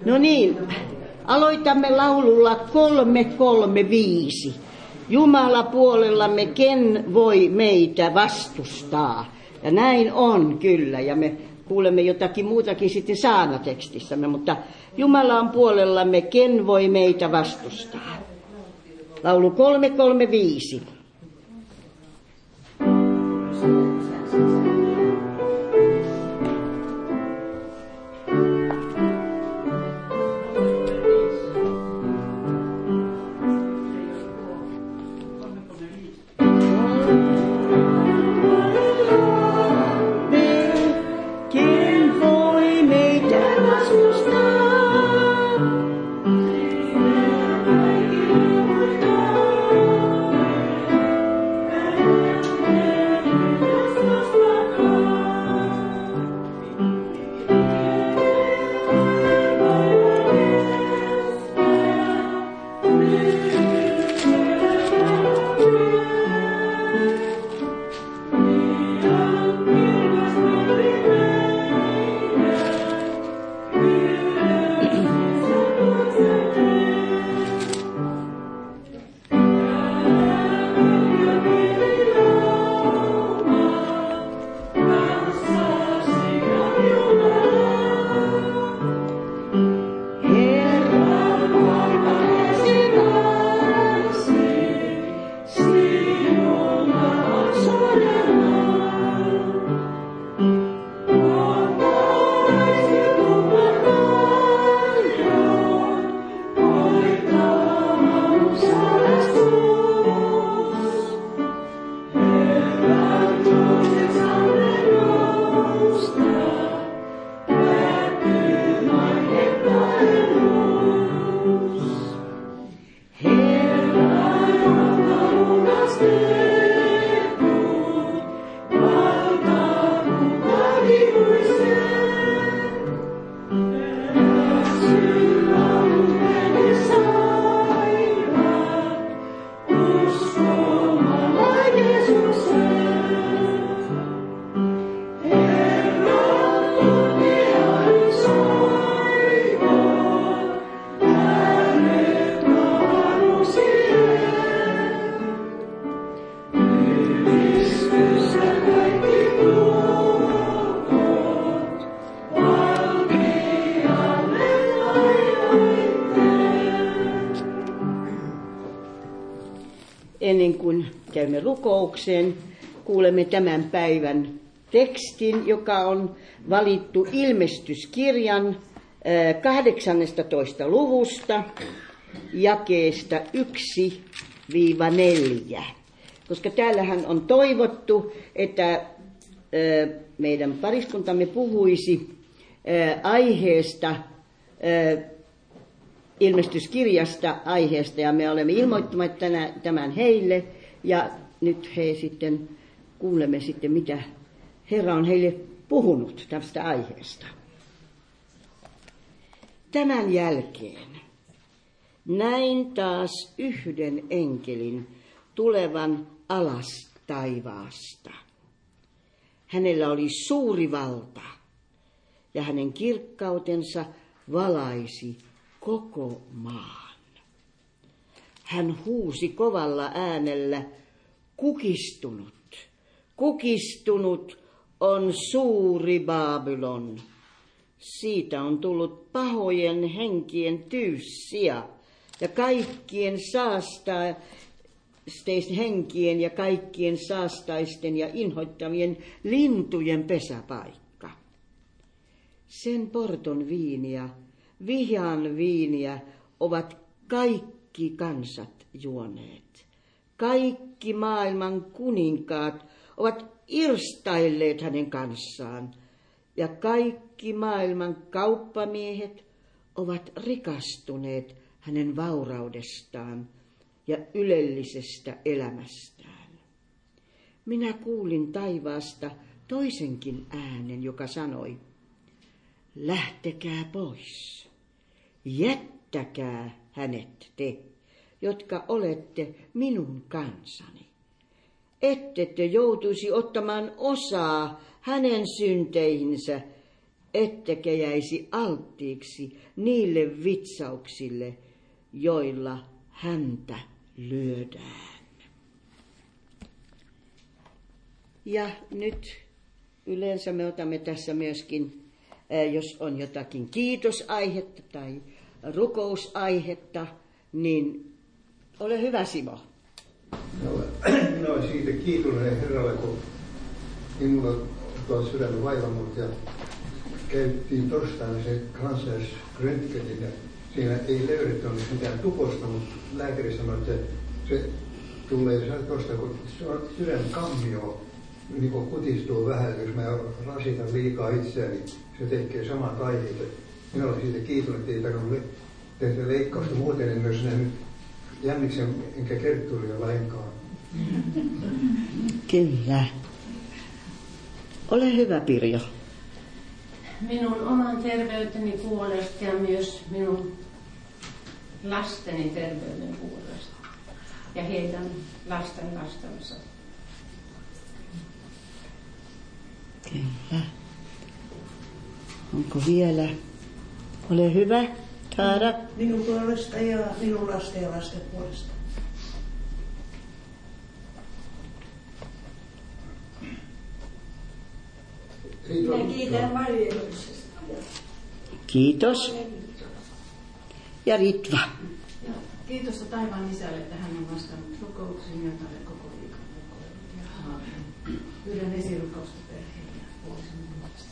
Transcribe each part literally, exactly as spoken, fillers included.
No niin, aloitamme laululla kolme kolme viisi. Jumala puolellamme, ken voi meitä vastustaa? Ja näin on kyllä, ja me kuulemme jotakin muutakin sitten saarnatekstissämme, mutta Jumala on puolellamme, ken voi meitä vastustaa? Laulu kolme kolme viisi. Ennen kuin käymme rukoukseen, kuulemme tämän päivän tekstin, joka on valittu ilmestyskirjan kahdeksannestatoista luvusta, jakeesta yksi neljä. Koska täällähän on toivottu, että meidän pariskuntamme puhuisi aiheesta, ilmestyskirjasta aiheesta, ja me olemme ilmoittaneet tämän heille, ja nyt he sitten kuulemme sitten, mitä Herra on heille puhunut tästä aiheesta. Tämän jälkeen näin taas yhden enkelin tulevan alas taivaasta. Hänellä oli suuri valta, ja hänen kirkkautensa valaisi koko maan. Hän huusi kovalla äänellä, kukistunut, kukistunut on suuri Babylon. Siitä on tullut pahojen henkien tyyssiä ja kaikkien saastaisten henkien ja kaikkien saastaisten ja inhoittavien lintujen pesäpaikka. Sen porton viiniä, vihan viiniä ovat kaikki kansat juoneet. Kaikki maailman kuninkaat ovat irstailleet hänen kanssaan, ja kaikki maailman kauppamiehet ovat rikastuneet hänen vauraudestaan ja ylellisestä elämästään. Minä kuulin taivaasta toisenkin äänen, joka sanoi, lähtekää pois, jättäkää hänet te, jotka olette minun kansani. Ette te joutuisi ottamaan osaa hänen synteihinsä, ettekä jäisi alttiiksi niille vitsauksille, joilla häntä lyödään. Ja nyt yleensä me otamme tässä myöskin, jos on jotakin kiitosaihetta tai rukousaihetta, niin ole hyvä, Simo. Minä olen siitä kiitollinen Herralle, kun minulla on tuolla sydämen vaivannut ja käytiin torstaina se kansallisröntgenin ja siinä ei löydetty mitään tukosta, mutta lääkäri sanoi, että se tulee tuosta, kun sydänkammio niin kutistuu vähän, jos mä rasitan liikaa itseäni, niin se tekee samat aiheet. Minä olen siitä kiitollinen, että ei tarvitse tehdä leikkausta, muuten en myös nähnyt Jänneksen enkä Kertturia lainkaan. Kyllä. Ole hyvä, Pirjo. Minun oman terveyteni puolesta ja myös minun lasteni terveyden puolesta ja heidän lasten lastensa. Kyllä. Onko vielä? Ole hyvä, Taara. Minun puolesta ja minun lasten ja lasten puolesta. Minä kiitän varjeluksesta. Kiitos. Ja Ritva. Ja kiitosta taivaan isälle, että hän on vastannut rukouksiin ja tälle koko viikon rukoilut. Ja pyydän esirukousta perheen ja puolisen puolesta.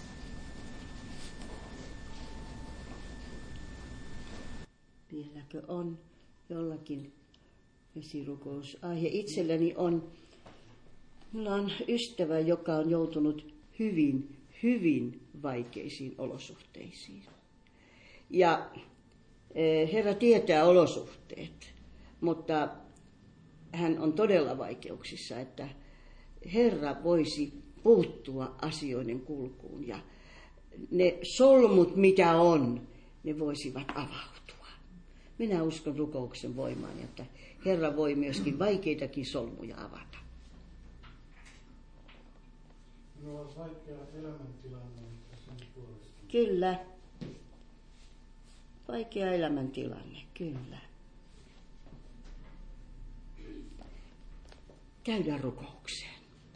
Vieläkö on jollakin esirukousaihe? Itselläni on, minulla on ystävä, joka on joutunut hyvin, hyvin vaikeisiin olosuhteisiin. Ja Herra tietää olosuhteet, mutta hän on todella vaikeuksissa, että Herra voisi puuttua asioiden kulkuun ja ne solmut, mitä on, ne voisivat avautua. Minä uskon rukouksen voimaan, että Herra voi myöskin vaikeitakin solmuja avata. Minulla on vaikea elämäntilanne sen puolesta. Kyllä. Vaikea elämäntilanne, kyllä. Käydään rukoukseen.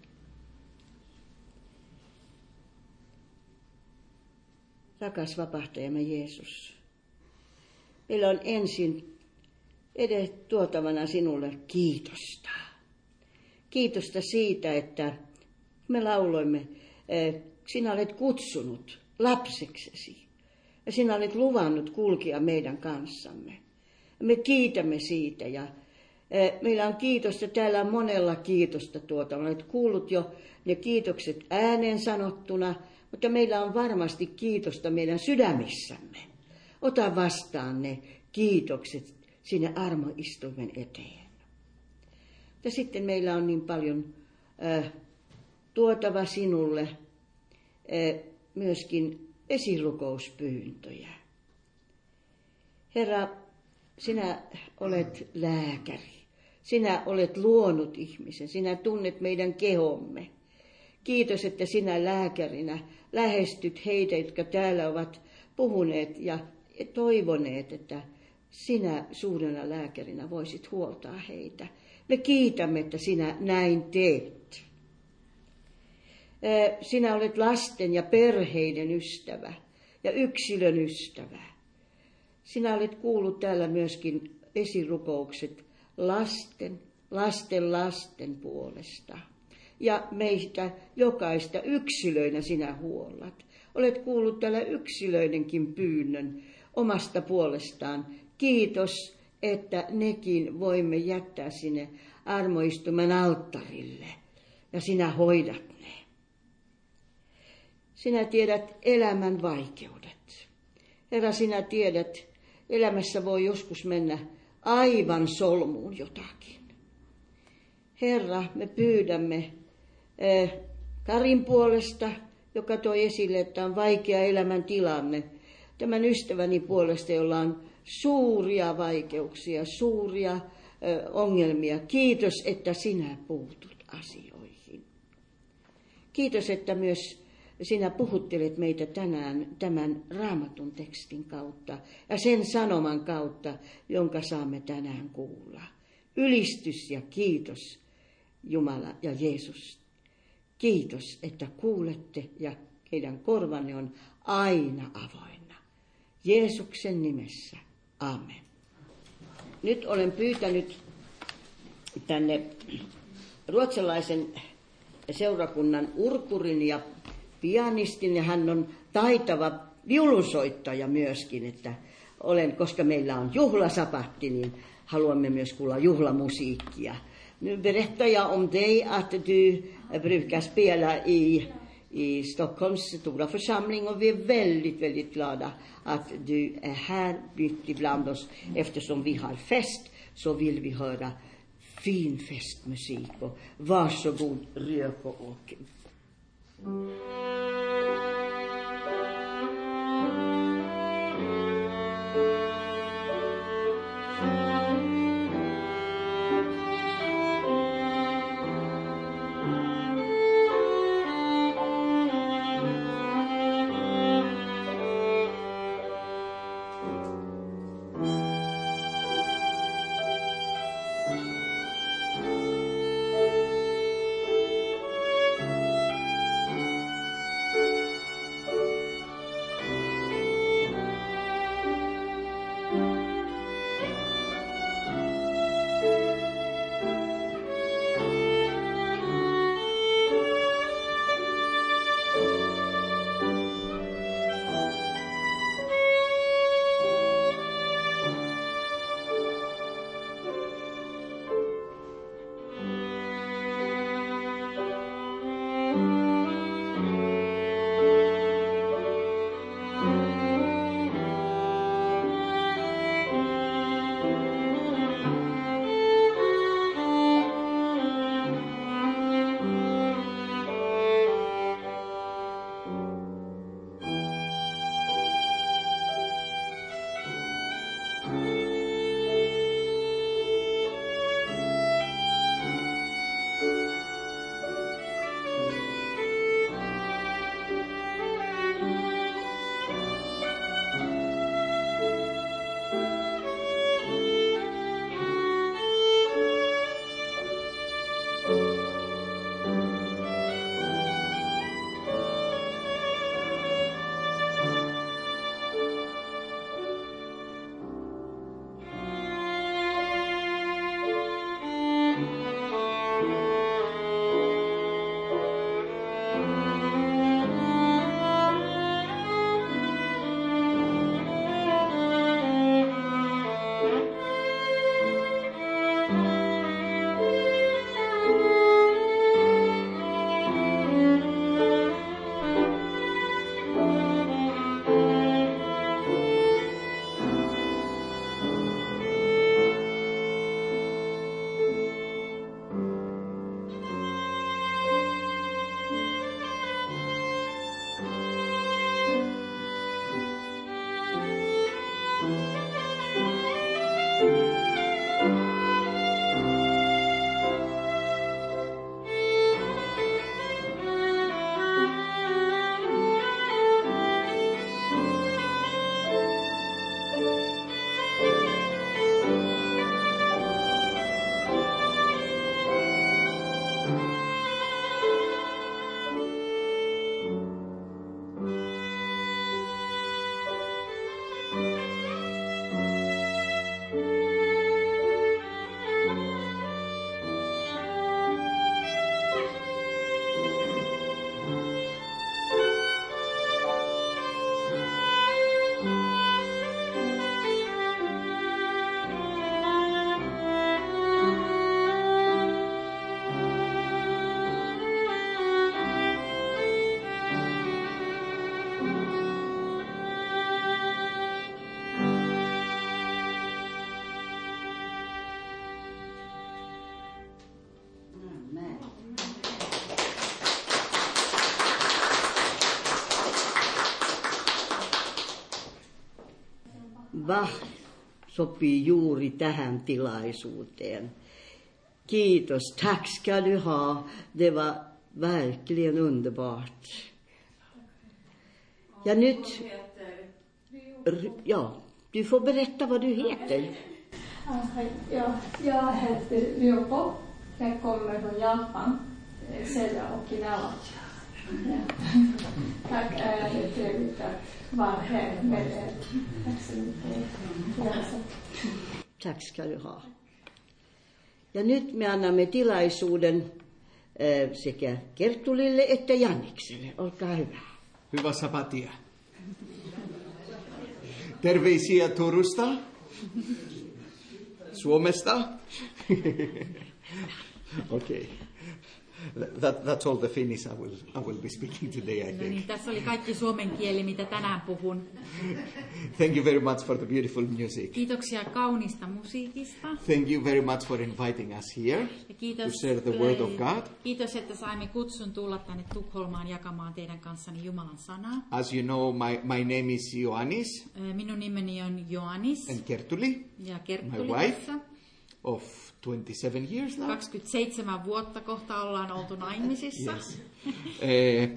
Rakas vapahtajamme Jeesus, meillä on ensin edes tuotavana sinulle kiitosta. Kiitosta siitä, että me lauloimme, sinä olet kutsunut lapseksesi ja sinä olet luvannut kulkea meidän kanssamme. Me kiitämme siitä ja meillä on kiitosta, täällä on monella kiitosta tuota. Olet kuullut jo ne kiitokset ääneen sanottuna, mutta meillä on varmasti kiitosta meidän sydämissämme. Ota vastaan ne kiitokset sinne armoistuimen eteen. Ja sitten meillä on niin paljon äh, tuotava sinulle äh, myöskin esirukouspyyntöjä. Herra, sinä olet lääkäri. Sinä olet luonut ihmisen. Sinä tunnet meidän kehomme. Kiitos, että sinä lääkärinä lähestyt heitä, jotka täällä ovat puhuneet ja toivoneet, että sinä suurena lääkärinä voisit huoltaa heitä. Me kiitämme, että sinä näin teet. Sinä olet lasten ja perheiden ystävä ja yksilön ystävä. Sinä olet kuullut täällä myöskin esirukoukset lasten, lasten lasten puolesta. Ja meistä jokaista yksilöinä sinä huollat. Olet kuullut täällä yksilöidenkin pyynnön omasta puolestaan. Kiitos, että nekin voimme jättää sinne armoistuman alttarille. Ja sinä hoidat ne. Sinä tiedät elämän vaikeudet. Herra, sinä tiedät, elämässä voi joskus mennä aivan solmuun jotakin. Herra, me pyydämme eh, Karin puolesta, joka toi esille, että on vaikea elämäntilanne. Tämän ystäväni puolesta, jolla on suuria vaikeuksia, suuria eh, ongelmia. Kiitos, että sinä puutut asioihin. Kiitos, että myös sinä puhuttelet meitä tänään tämän Raamatun tekstin kautta ja sen sanoman kautta, jonka saamme tänään kuulla. Ylistys ja kiitos, Jumala ja Jeesus. Kiitos, että kuulette ja heidän korvanne on aina avoinna. Jeesuksen nimessä. Amen. Nyt olen pyytänyt tänne ruotsalaisen seurakunnan urkurin ja pianistin, ja hän on taitava viulunsoittaja myöskin, että olen, koska meillä on juhlasapatti, niin haluamme myös kuulla juhlamusiikkia. Nu berättar jag om dig att du brukar spela i, i Stockholms stora församling, och vi är väldigt, väldigt glada att du är här mitt ibland oss. Eftersom vi har fest så vill vi höra fin festmusik, och varsågod Rök och Åke. Bach sopii juuri tähän tilaisuuteen. Kiitos, tack ska du ha. Det var verkligen underbart. Ja nyt, r- ja, du får berätta vad du heter. Ja, jag heter Ryoko. Jag kommer från Japan, södra Okinawa. Ja. Tack, det är trevligt att vara här med er. Tack så mycket. Tack ska du ha. Ja nyt me annamme tilaisuuden äh, sekä Kerttulille että Jannikselle. Olkaa hyvä. Hyvä sapatia. Terveisiä Turusta. Suomesta. Okay. That, that's all the Finnish I will, I will be speaking today, I think. No niin, tässä oli kaikki suomen kieli, mitä tänään puhun. Thank you very much for the beautiful music. Kiitoksia kaunista musiikista. Thank you very much for inviting us here Ja kiitos, to share the word of God. Kiitos, että saimme kutsun tulla tänne Tukholmaan jakamaan teidän kanssani Jumalan sanaa. As you know, my, my name is Ioannis. Minun nimeni on Ioannis. And Kerttuli, ja Kerttuli my wife, tässä. Of twenty-seven years now. kaksikymmentäseitsemän vuotta kohta ollaan oltu naimisissa. Yes. uh,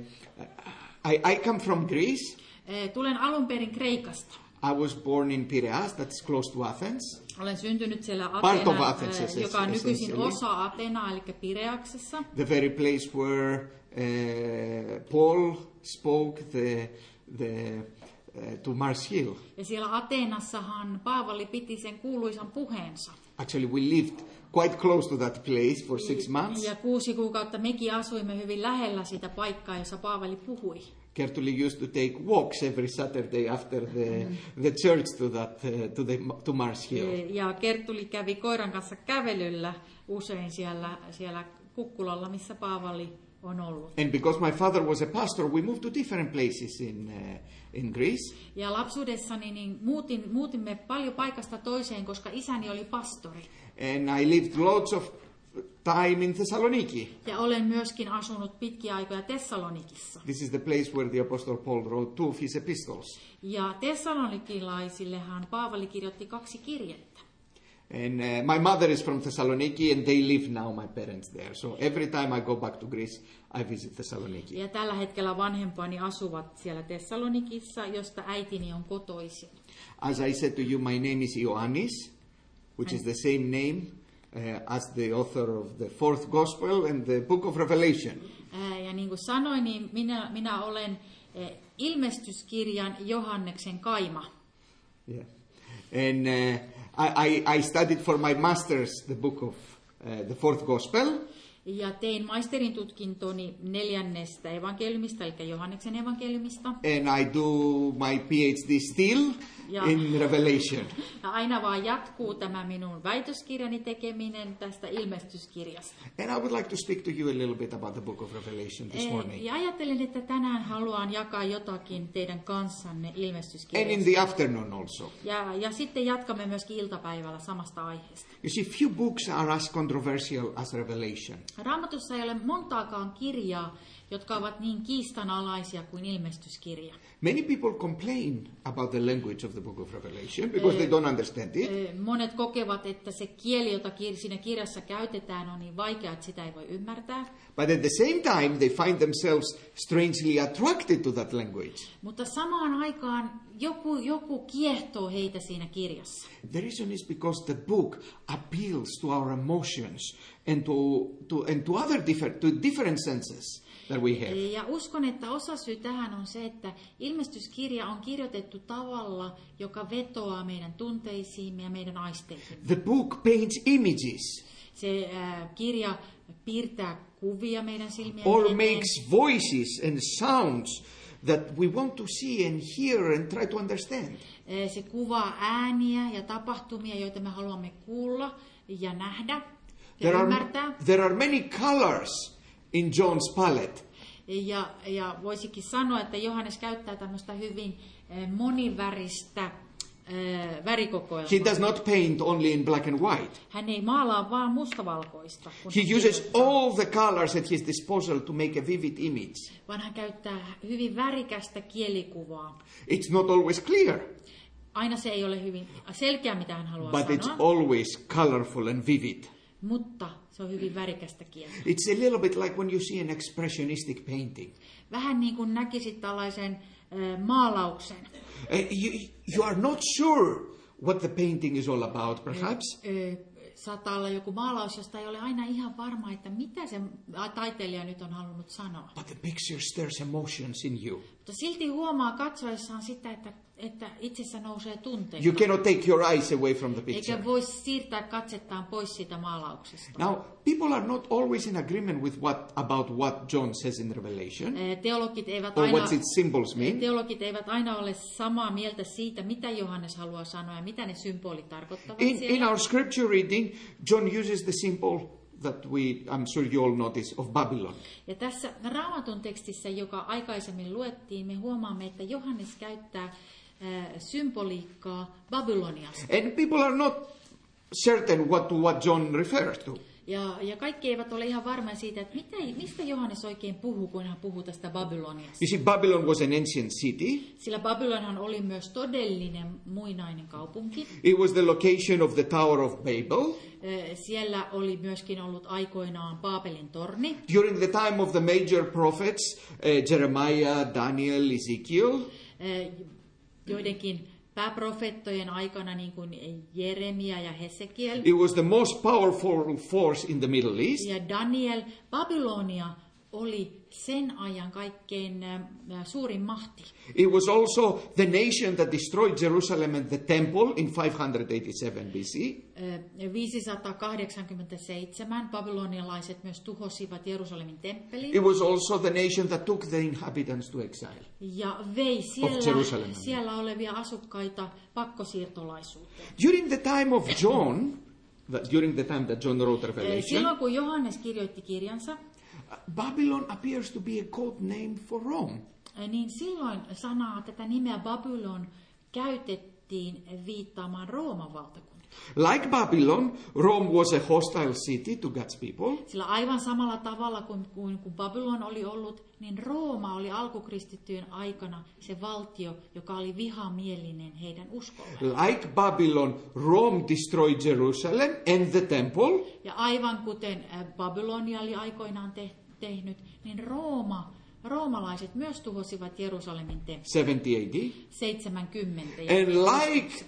I, I come from Greece. Tulen alun perin Kreikasta. I was born in Piraeus, that's close to Athens. Olen syntynyt siellä Part of Athena, Athens, joka on nykyisin osa Athenaa, eli Pireaksessa. The very place where uh, Paul spoke the, the, uh, to Mars Hill. Ja siellä Ateenassahan Paavali piti sen kuuluisan puheensa. Actually, we lived quite close to that place for six months. Ja kuusi kuukautta mekin asuimme hyvin lähellä sitä paikkaa, jossa Paavali puhui. Kertuli used to take walks every Saturday after the, the church to, that, uh, to, the, to Mars Hill. Ja Kertuli kävi koiran kanssa kävelyllä usein siellä, siellä Kukkulalla, missä Paavali on ollut. And because my father was a pastor, we moved to different places in, uh, in Greece. Ja lapsuudessani niin muutin, muutimme paljon paikasta toiseen, koska isäni oli pastori. And I lived lots of time in Thessaloniki. Ja olen myöskin asunut pitkiä aikoja Thessalonikissa. This is the place where the Apostle Paul wrote two of his epistles. Ja Thessalonikilaisillehan Paavali kirjoitti kaksi kirjettä. And uh, my mother is from Thessaloniki and they live now, my parents there. So every time I go back to Greece, I visit Thessaloniki. Ja tällä hetkellä vanhempani asuvat siellä Thessalonikissa, josta äitini on kotoisin. As I said to you, my name is Ioannis, which is the same name uh, as the author of the fourth gospel and the book of Revelation. Ää, ja niin kuin sanoin, niin minä, minä olen eh, ilmestyskirjan Johanneksen kaima. Yeah. And uh, I, I, I studied for my master's the book of uh, the fourth gospel. Ja tein maisterin tutkintoni neljännestä evankeliumista, eli Johanneksen evankeliumista. And I do my PhD still ja, in Revelation. Ja aina vaan jatkuu tämä minun väitöskirjani tekeminen tästä ilmestyskirjasta. And I would like to speak to you a little bit about the book of Revelation this morning. Ja ajattelin, että tänään haluan jakaa jotakin teidän kanssanne ilmestyskirjasta. And in the afternoon also. Ja, ja sitten jatkamme myöskin iltapäivällä samasta aiheesta. You see, few books are as controversial as Revelation. Raamatussa ei ole montaakaan kirjaa, jotka ovat niin kiistanalaisia kuin ilmestyskirja. Many people complain about the language of the book of Revelation because they don't understand it. Monet kokevat, että se kieli, jota siinä kirjassa käytetään, on niin vaikea, että sitä ei voi ymmärtää. But at the same time, they find themselves strangely attracted to that language. Mutta samaan aikaan joku, joku kiehtoo heitä siinä kirjassa. The reason is because the book appeals to our emotions and to, to, and to other different, to different senses that we have. Ja uskon, että osasyy tähän on se, että ilmestyskirja on kirjoitettu tavalla, joka vetoaa meidän tunteisiimme ja meidän aisteihin. The book paints images. Se äh, kirja piirtää kuvia meidän silmien or eteen. makes voices and sounds that we want to see and hear and try to understand. Se kuvaa ääniä ja tapahtumia, joita me haluamme kuulla ja nähdä ja there ymmärtää. Are, there are many colors in John's palette. Ja, ja voisikin sanoa, että Johannes käyttää tämmöistä hyvin moniväristä äh, värikokoelmaa. He does not paint only in black and white. Hän ei maalaa vaan mustavalkoista. He uses all the colors at his disposal to make a vivid image. Vaan hän käyttää hyvin värikästä kielikuvaa. It's not always clear. Aina se ei ole hyvin selkeä, mitä hän haluaa but sanoa. But it's always colorful and vivid. mutta se on hyvin värikästä kieltä. It's a little bit like when you see an expressionistic painting. Vähän niin kuin näkisit tällaisen äh, maalauksen. Uh, you, you are not sure what the painting is all about, perhaps. Äh, saattaa olla joku maalaus, josta ei ole aina ihan varma, että mitä se taiteilija nyt on halunnut sanoa. But the picture stirs emotions in you. Mutta silti huomaa katsoessaan sitä, että, että itsessä nousee tunteita. You cannot take your eyes away from the picture. Eikä voi siirtää katsettaan pois siitä maalauksesta. Now, people are not always in agreement with what about what John says in Revelation. Teologit eivät or aina, what its symbols mean. Teologit eivät aina ole samaa mieltä siitä, mitä Johannes haluaa sanoa ja mitä ne symbolit tarkoittavat. In, in our scripture reading, John uses the symbol that we, I'm sure you all notice, of Babylon. Ja tässä Raamatun tekstissä, joka aikaisemmin luettiin, me huomaamme, että Johannes käyttää äh, symboliikkaa Babyloniasta. And people are not certain what, what John refers to. Ja, ja kaikki eivät ole ihan varmoja siitä, että mitä, mistä Johannes oikein puhuu, kun hän puhuu tästä Babyloniasta. You see, Babylon was an ancient city. Sillä Babylonhan oli myös todellinen muinainen kaupunki. It was the location of the Tower of Babel. Siellä oli myöskin ollut aikoinaan Baabelin torni. During the time of the major prophets, uh, Jeremiah, Daniel, Ezekiel. Joidenkin pääprofeettojen aikana, niin kuin Jeremia ja Hesekiel. It was the most powerful force in the Middle East. Ja Daniel, Babylonia oli sen ajan kaikkein äh, suurin mahti. It was also the nation that destroyed Jerusalem and the temple in five eighty-seven B C. Äh, viisisataakahdeksankymmentäseitsemän babylonialaiset myös tuhosivat Jerusalemin temppelin. It was also the nation that took the inhabitants to exile. Ja vei siellä, siellä olevia asukkaita pakkosiirtolaisuuteen. During the time of John, that, during the time that John wrote Revelation, silloin kun Johannes kirjoitti kirjansa, Babylon appears to be a code name for Rome. Niin silloin sanaa tätä nimeä Babylon käytettiin viittaamaan Rooman valtakuntaan. Like Babylon, Rome was a hostile city to God's people. Sillä aivan samalla tavalla kuin, kuin, kuin Babylon oli ollut, niin Rooma oli alkukristittyjen aikana se valtio, joka oli vihamielinen heidän uskolleen. Like Babylon, Rome destroyed Jerusalem and the temple. Ja aivan kuten Babylonia oli aikoinaan te- tehnyt, niin Rooma, roomalaiset myös tuhosivat Jerusalemin temppelin. seventy A D. seitsemänkymmentä. And like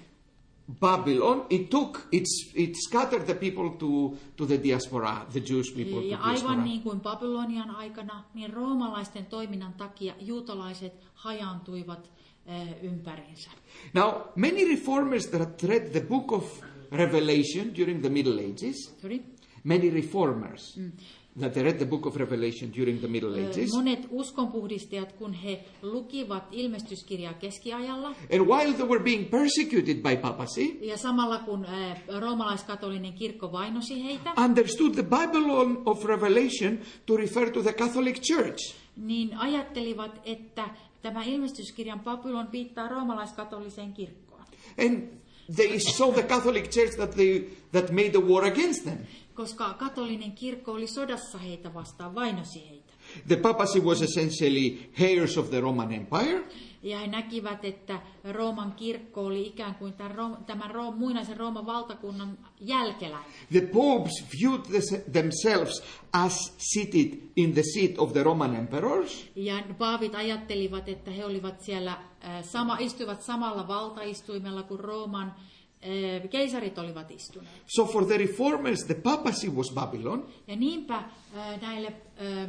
Babylon, it took, it's, it scattered the people to, to the diaspora, the Jewish people ja to aivan diaspora. niin kuin Babylonian aikana, niin roomalaisten toiminnan takia juutalaiset hajaantuivat äh, ympäriinsä. Now, many reformers that read the book of Revelation during the Middle Ages, Sorry? many reformers Mm. that read the book of Revelation during the Middle Ages, Monet uskonpuhdistajat, kun he lukivat ilmestyskirjaa keskiajalla, and while they were being persecuted by papacy, ja samalla kun äh, roomalaiskatolinen kirkko vainosi heitä, understood the Babylon of Revelation to refer to the Catholic Church. niin ajattelivat, että tämä ilmestyskirjan Babylon viittaa roomalaiskatoliseen kirkkoon. And they saw the Catholic Church that they that made a war against them. Koska katolinen kirkko oli sodassa heitä vastaan, vainosi heitä. The papacy was essentially heirs of the Roman Empire. Ja he näkivät, että Rooman kirkko oli ikään kuin tämän, Room, tämän Room, muinaisen Rooman valtakunnan jälkeläinen. The popes viewed this, themselves as seated in the seat of the Roman emperors. Ja paavit ajattelivat, että he olivat siellä, äh, sama, istuivat samalla valtaistuimella kuin Rooman äh, keisarit olivat istuneet. So for the reformers, the papacy was Babylon. Ja niinpä äh, näille äh,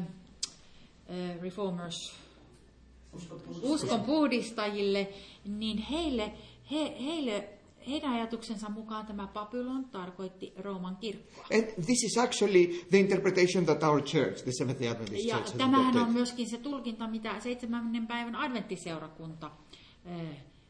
äh, reformers, uskon puhdistajille, niin heille, he, heille, heidän ajatuksensa mukaan tämä Babylon tarkoitti Rooman kirkkoa. And this is actually the interpretation that our church, the Seventh-day Adventist Ja Church, has tämähän on adopted. myöskin se tulkinta, mitä seitsemännen päivän adventtiseurakunta äh,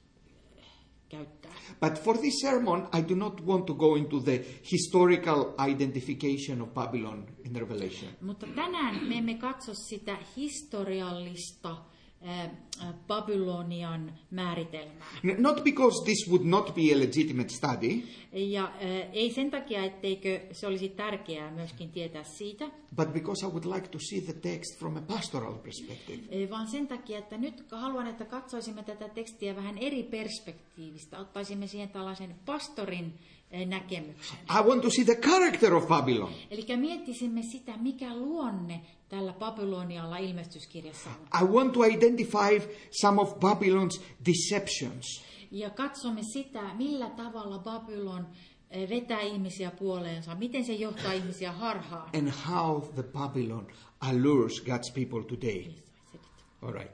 käyttää. But for this sermon, I do not want to go into the historical identification of Babylon in Revelation. Mutta tänään me emme katso sitä historiallista äh, Babylonian määritelmää. Not because this would not be a legitimate study, Ja äh, ei sen takia, etteikö se olisi tärkeää myöskin tietää siitä. but because I would like to see the text from a pastoral perspective. Ei vaan sen takia, että nyt haluan, että katsoisimme tätä tekstiä vähän eri perspektiivistä. Ottaisimme siihen tällaisen pastorin näkemyksen. I want to see the character of Babylon. Eli miettisimme sitä, mikä luonne tällä Babylonialla ilmestyskirjassa on. I want to identify some of Babylon's deceptions. Ja katsomme sitä, millä tavalla Babylon vetää ihmisiä puoleensa, miten se johtaa ihmisiä harhaan. And how the Babylon allures God's people today. Yes, I said it. All right.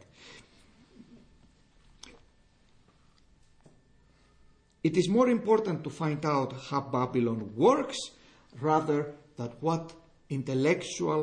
It is more important to find out how Babylon works rather than what intellectual,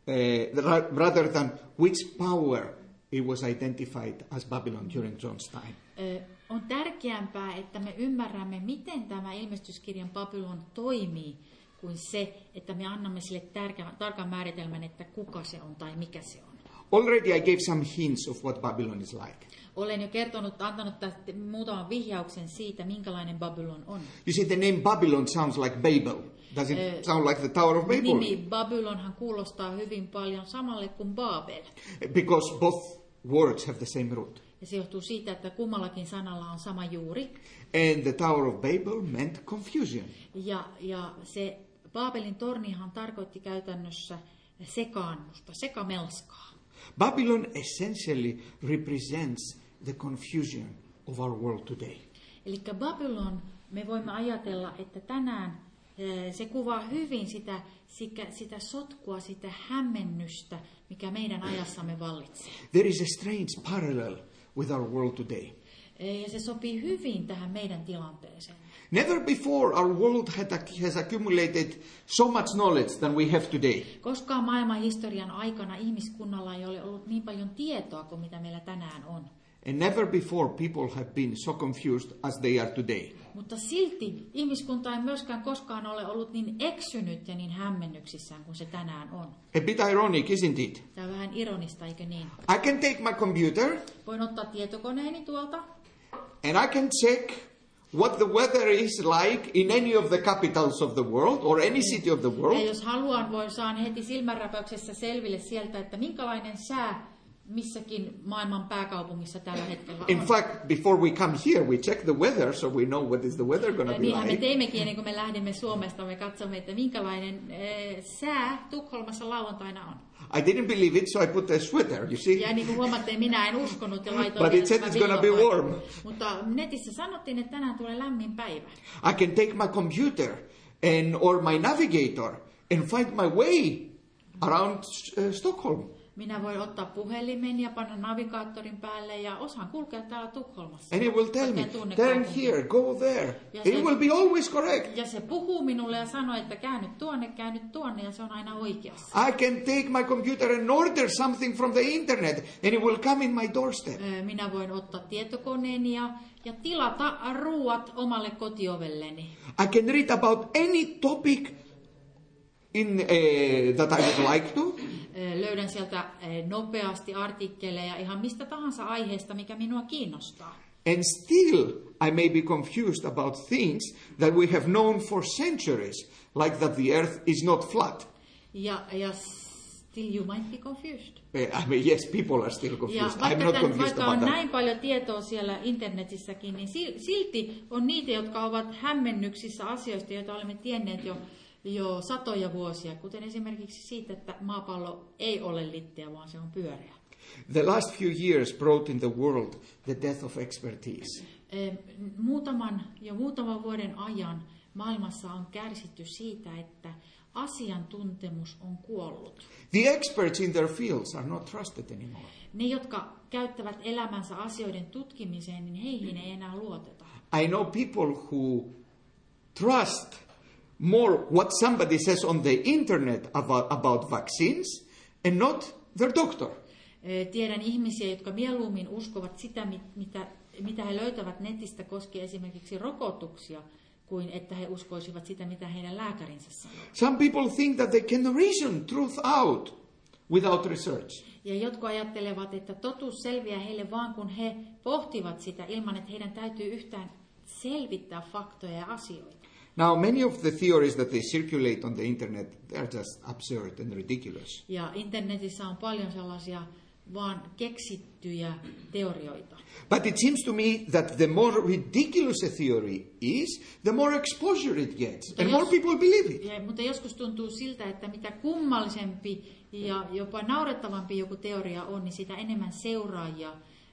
uh, rather than which power it was identified as Babylon during John's time. Ö, on tärkeämpää, että me ymmärrämme, miten tämä ilmestyskirjan Babylon toimii, kuin se, että me annamme sille tärkeän, tarkan määritelmän, että kuka se on tai mikä se on. Already I gave some hints of what Babylon is like. Olen jo kertonut, antanut tästä muutaman vihjauksen siitä, minkälainen Babylon on. You see, the name Babylon sounds like Babel. Does it uh, sound like the Tower of Babel? Nimi Babylonhan kuulostaa hyvin paljon samalle kuin Babel. Because both words have the same root. Ja se johtuu siitä, että kummallakin sanalla on sama juuri. And the Tower of Babel meant confusion. Ja, ja se Babelin tornihan tarkoitti käytännössä sekaannusta, sekamelskaa. Babylon essentially represents the confusion of our world today. Eli Babylon, me voimme ajatella, että tänään se kuvaa hyvin sitä, sitä sotkua, sitä hämmennystä, mikä meidän ajassamme vallitsee. There is a strange parallel with our world today. Ja se sopii hyvin tähän meidän tilanteeseen. Never before our world had, has accumulated so much knowledge than we have today. Koskaan maailman historian aikana ihmiskunnalla ei ole ollut niin paljon tietoa kuin mitä meillä tänään on. And never before people have been so confused as they are today. Mutta silti ihmiskunta ei myöskään koskaan ole ollut niin eksynyt ja niin hämmennyksissään kuin se tänään on. A bit ironic, isn't it? Tämä on vähän ironista, eikö niin? I can take my computer. Voin ottaa tietokoneeni tuolta. And I can check what the weather is like in any of the capitals of the world or any city of the world. Ja jos haluan, voin saan heti silmänräpäyksessä selville sieltä, että minkälainen sää missäkin maailman pääkaupungissa tällä hetkellä on. In fact, before we come here, we check the weather so we know what is the weather going to be Niinhän like. me teimmekin ennen kuin me lähdemme Suomesta, me katsomme, että minkälainen äh, sää Tukholmassa lauantaina on. I didn't believe it, so I put a sweater, you see. Ja niin kuin huomatte, minä en uskonut ja laitoin. But it said it's going to be warm. Mutta netissä sanottiin, että tänään tulee lämmin päivä. I can take my computer and or my navigator and find my way around uh, Stockholm. Minä voin ottaa puhelimen ja panna navigaattorin päälle ja osaan kulkea täällä Tukholmassa. And it will tell me, turn here, go there. Ja It se, will be always correct. Ja se puhuu minulle ja sanoo, että käy nyt tuonne, käy nyt tuonne ja se on aina oikeassa. I can take my computer and order something from the internet and it will come in my doorstep. Minä voin ottaa tietokoneeni ja, ja tilata ruuat omalle kotiovelleni. I can read about any topic in, uh, that I would like to. Löydän sieltä nopeasti artikkeleja ihan mistä tahansa aiheesta, mikä minua kiinnostaa. And still I may be confused about things that we have known for centuries, like that the earth is not flat. Ja, ja still you might be confused. I mean, yes, people are still confused. Ja I'm not tämän, confused vaikka about on that. näin paljon tietoa siellä internetissäkin, niin silti on niitä, jotka ovat hämmennyksissä asioista, joita olemme tienneet jo jo satoja vuosia, kuten esimerkiksi siitä, että maapallo ei ole litteä, vaan se on pyöreä. The last few years brought in the world the death of expertise. Muutaman, jo muutaman vuoden ajan maailmassa on kärsitty siitä, että asiantuntemus on kuollut. The experts in their fields are not trusted anymore. Ne, jotka käyttävät elämänsä asioiden tutkimiseen, niin heihin ei enää luoteta. I know people who trust more what somebody says on the internet about, about vaccines and not their doctor. Tiedän ihmisiä, jotka mieluummin uskovat sitä, mitä, mitä he löytävät netistä koskien esimerkiksi rokotuksia, kuin että he uskoisivat sitä, mitä heidän lääkärinsä sanoo. Some people think that they can reason truth out without research. Ja jotkut ajattelevat, että totuus selviää heille vaan, kun he pohtivat sitä ilman, että heidän täytyy yhtään selvittää faktoja ja asioita. Now, many of the theories that they circulate on the internet, they're just absurd and ridiculous. Ja internetissä on paljon sellaisia vaan keksittyjä teorioita. But it seems to me that the more ridiculous a theory is, the more exposure it gets, and jos, more people believe it. Ja, mutta joskus tuntuu siltä, että mitä kummallisempi ja jopa naurettavampi joku teoria on, niin sitä enemmän seuraajia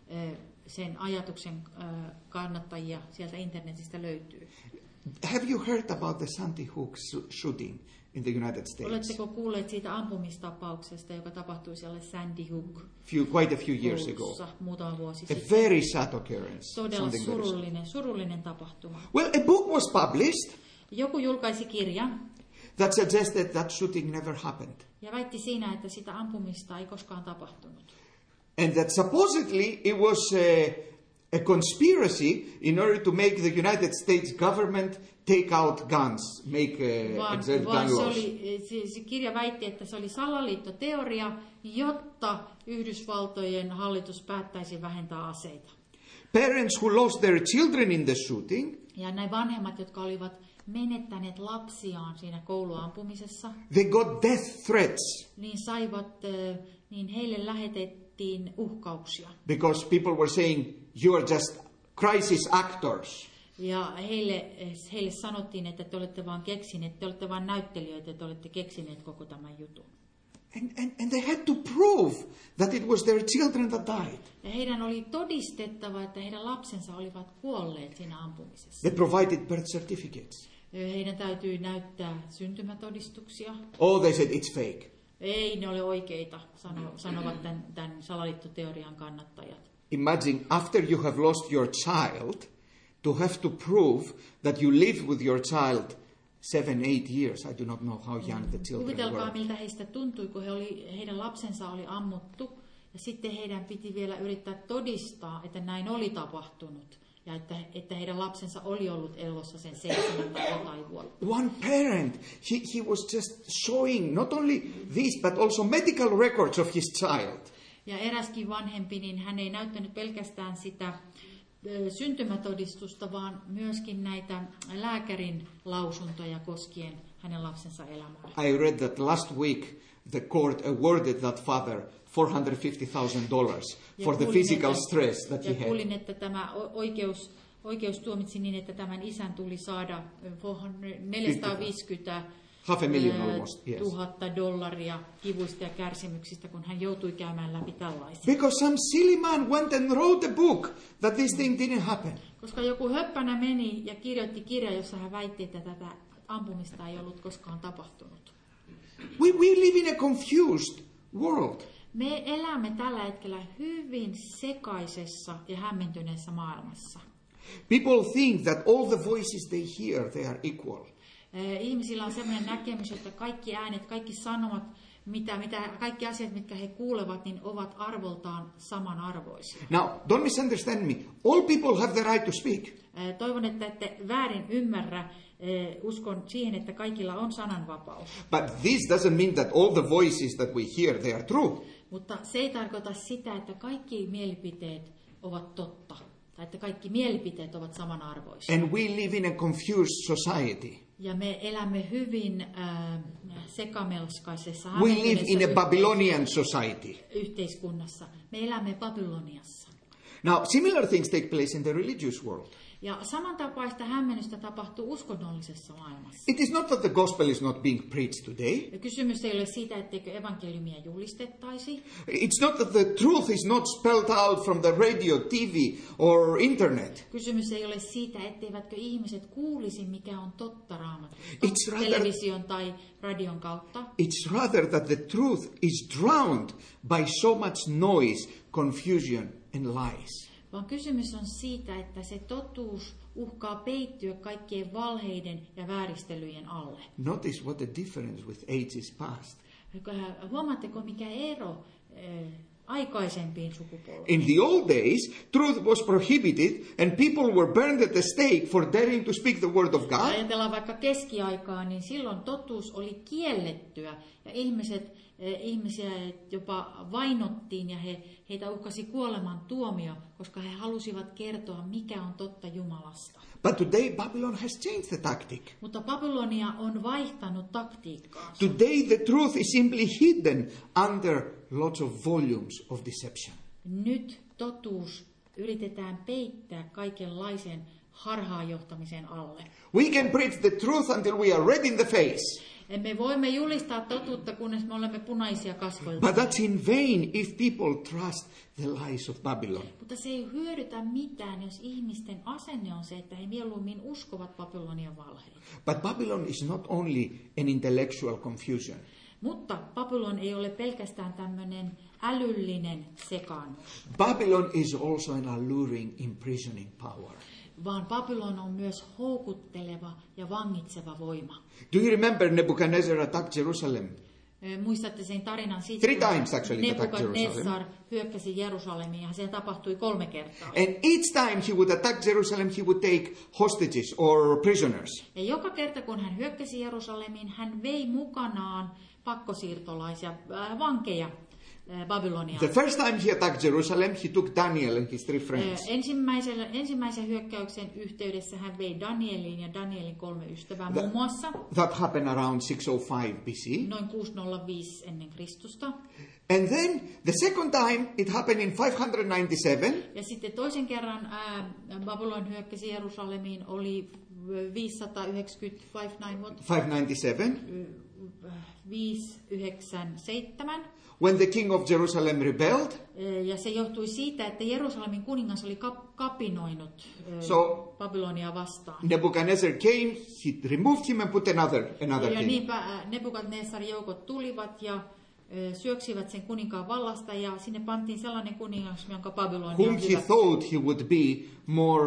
sen ajatuksen kannattajia sieltä internetistä löytyy. Have you heard about the Sandy Hook shooting in the United States? Oletteko kuulleet siitä ampumistapauksesta, joka tapahtui siellä Sandy Hook? Few, quite a few years ago. Muutama vuosi a sitten. Very sad occurrence. Todella surullinen, surullinen tapahtuma. Well, a book was published. Joku julkaisi kirjan. That suggested that shooting never happened. Ja väitti siinä, että sitä ampumista ei koskaan tapahtunut. And that supposedly it was a, a conspiracy in order to make the United States government take out guns, make uh, vaan, exert vaan gun se, laws. oli, se, se kirja väitti, että se oli salaliittoteoria, jotta Yhdysvaltojen hallitus päättäisi vähentää aseita. Parents who lost their children in the shooting, ja näin vanhemmat, jotka olivat menettäneet lapsiaan siinä kouluampumisessa, they got death threats. Niin saivat, niin heille lähetettiin uhkauksia. Because people were saying, you are just crisis actors. Ja heille, heille sanottiin, että te olette vain keksineet, te olette vain näyttelijöitä, te olette keksineet koko tämän jutun. And, and, and they had to prove that it was their children that died. Ja heidän oli todistettava, että heidän lapsensa olivat kuolleet siinä ampumisessa. They provided birth certificates. Heidän täytyy näyttää syntymätodistuksia. Oh, they said it's fake. Ei ne ole oikeita, sano, sanovat tämän, tämän salaliittoteorian kannattajat. Imagine after you have lost your child, to have to prove that you lived with your child seven, eight years. I do not know how young the children Kuvitelkaa, were. miltä heistä tuntui, kun he oli, heidän lapsensa oli ammuttu, ja sitten heidän piti vielä yrittää todistaa, että näin oli tapahtunut, ja että, että heidän lapsensa oli ollut elossa sen seitsemän tai vuotta. One parent, he, he was just showing not only this, but also medical records of his child. Ja eräskin vanhempi, niin hän ei näyttänyt pelkästään sitä syntymätodistusta, vaan myöskin näitä lääkärin lausuntoja koskien hänen lapsensa elämää. I read that last week the court awarded that father four hundred fifty thousand dollars for the physical että, stress that he had. Ja kuulin, että tämä oikeus, oikeus tuomitsi niin, että tämän isän tuli saada neljäsataaviisikymmentä Half a million almost, yes. tuhatta dollaria kivuista ja kärsimyksistä, kun hän joutui käymään läpi tällaisia. Because some silly man went and wrote a book that this thing didn't happen. Koska joku höppänä meni ja kirjoitti kirjan, jossa hän väitti, että tätä ampumista ei ollut koskaan tapahtunut. We, we live in a confused world. Me elämme tällä hetkellä hyvin sekaisessa ja hämmentyneessä maailmassa. People think that all the voices they hear, they are equal. Ihmisillä on sellainen näkemys, että kaikki äänet, kaikki sanomat, mitä, mitä, kaikki asiat, mitkä he kuulevat, niin ovat arvoltaan samanarvoisia. Now, don't misunderstand me. All people have the right to speak. Toivon, että ette väärin ymmärrä. Uskon siihen, että kaikilla on sananvapaus. But this doesn't mean that all the voices that we hear, they are true. Mutta se ei tarkoita sitä, että kaikki mielipiteet ovat totta. Tai että kaikki mielipiteet ovat samanarvoisia. And we live in a confused society. Ja me elämme hyvin äh, sekamelskaisessa We live in a Babylonian society. Yhteiskunnassa. Me elämme Babyloniassa. Now, similar things take place in the religious world. Ja samantapaista hämmennystä tapahtuu uskonnollisessa maailmassa. It is not that the gospel is not being preached today. Ja kysymys ei ole siitä, etteikö evankeliumia julistettaisi. It's not that the truth is not spelled out from the radio, T V or internet. Kysymys ei ole siitä, etteivätkö ihmiset kuulisi, mikä on totta Raamatusta rather, television tai radion kautta. It's rather that the truth is drowned by so much noise, confusion and lies. Vaan kysymys on siitä, että se totuus uhkaa peittyä kaikkien valheiden ja vääristelyjen alle. Notice what the difference with ages past. Huomaatteko, mikä ero äh, aikaisempiin sukupolviin? In the old days, truth was prohibited and people were burned at the stake for daring to speak the word of God. Ajatellaan vaikka keskiaikaa, niin silloin totuus oli kiellettyä ja ihmiset ihmisiä jopa vainottiin ja he, heitä uhkasi kuoleman tuomio, koska he halusivat kertoa, mikä on totta Jumalasta. But today Babylon has changed the tactic. Mutta Babylonia on vaihtanut taktiikkaa. Today the truth is simply hidden under lots of volumes of deception. Nyt totuus yritetään peittää kaikenlaisen harhaanjohtamisen alle. We can preach the truth until we are red in the face. Me voimme julistaa totuutta, kunnes me olemme punaisia kasvoilta. But that's in vain if people trust the lies of Babylon. Mutta se ei hyödytä mitään, jos ihmisten asenne on se, että he mieluummin uskovat Babylonian valheita. But Babylon is not only an intellectual confusion. Mutta Babylon ei ole pelkästään tämmöinen älyllinen sekaannus. Babylon is also an alluring, imprisoning power. Vaan Babylon on myös houkutteleva ja vangitseva voima. Do you remember Nebuchadnezzar attacked Jerusalem? Muistatte sen tarinan siitä, Three times actually Nebukadnessar hyökkäsi Jerusalemiin ja se tapahtui kolme kertaa. And each time he would attack Jerusalem, he would take hostages or prisoners. Ja joka kerta kun hän hyökkäsi Jerusalemiin, hän vei mukanaan pakkosiirtolaisia äh, vankeja Babyloniaan. The first time he attacked Jerusalem, he took Daniel and his three friends. Ensimmäisen, ensimmäisen hyökkäyksen yhteydessä hän vei Danielin ja Danielin kolme ystävää muun muassa. That happened around six oh five B C. Noin kuusisataaviisi ennen Kristusta. And then the second time it happened in five ninety-seven. Ja sitten toisen kerran ää, Babylon hyökkäsi Jerusalemiin oli viisisataayhdeksänkymmentäviisi, five ninety-seven. viisi yhdeksänkymmentäseitsemän. When the king of Jerusalem rebelled. Ja se johtui siitä, että Jerusalemin kuningas oli kap- kapinoinut so, Babylonia vastaan. Nebuchadnezzar came, he removed him and put another, another ja king. niinpä Nebukadnessarin joukot tulivat ja syöksivät sen kuninkaan vallasta ja sinne pantiin sellainen kuningas, jonka Babylonia whom he thought he would be more